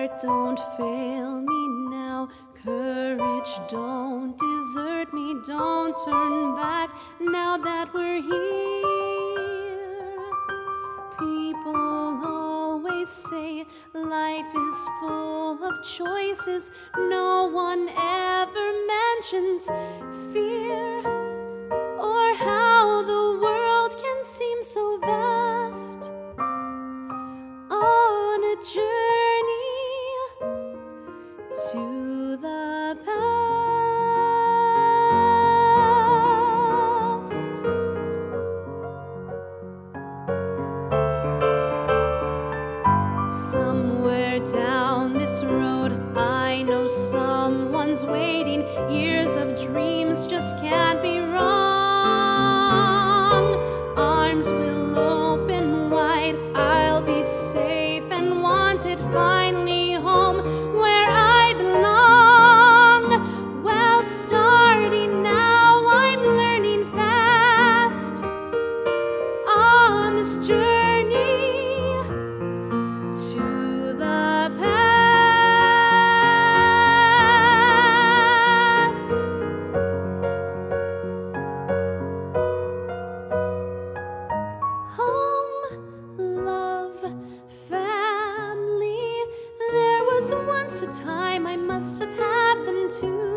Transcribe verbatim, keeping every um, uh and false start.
heart, don't fail me now. Courage, don't desert me. Don't turn back now that we're here. People always say life is full of choices. No one ever mentions fear, or how the world can seem so vast. On a journey to the past. Somewhere down this road, I know someone's waiting. Years of dreams just can't be wrong. Arms will open wide, I'll be safe and wanted, finally home where I belong. Well, starting now, I'm learning fast on this journey to the past. Home, love, family. There was once a time I must have had them too.